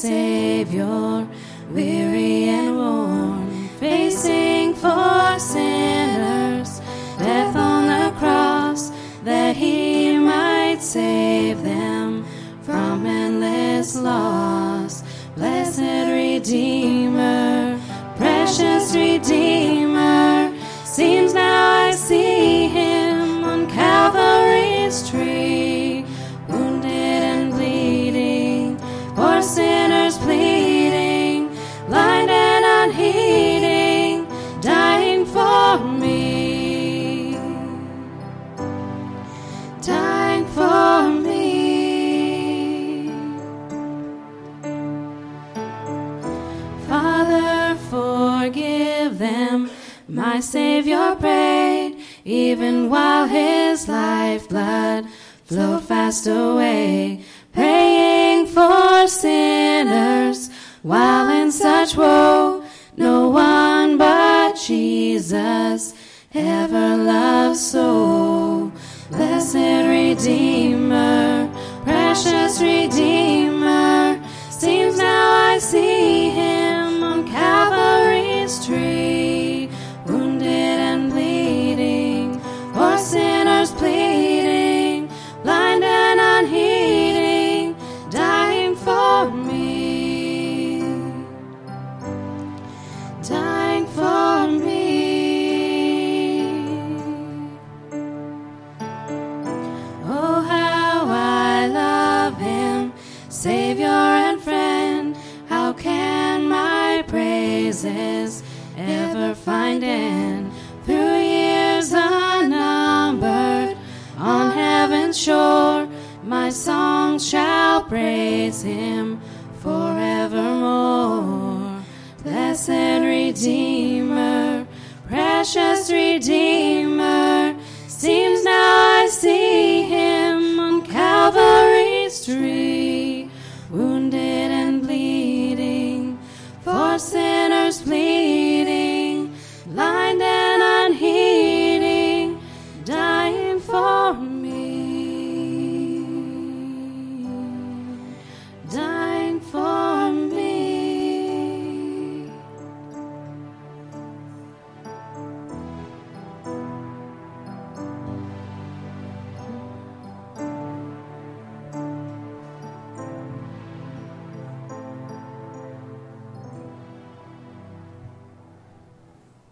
Savior, weary and worn, facing for sinners, death on the cross, that he might save them from endless loss. Blessed Redeemer, precious Redeemer, seems now I see him on Calvary's tree, wounded and bleeding, for sinners pleading, blind and unheeding, dying for me, dying for me. Father, forgive them, my Savior prayed, even while his lifeblood flowed fast away, praying for sinners while in such woe. No one but Jesus ever loved so. Blessed Redeemer, precious Redeemer, seems now I see him on Calvary's tree, wounded and bleeding, for sinners pleading, blind and unheeding, dying for me, dying for me. Oh, how I love him, Savior and friend. How can my praises ever find end? Through years unnumbered, on heaven's shore, my song shall praise him forevermore. Blessed Redeemer, precious Redeemer,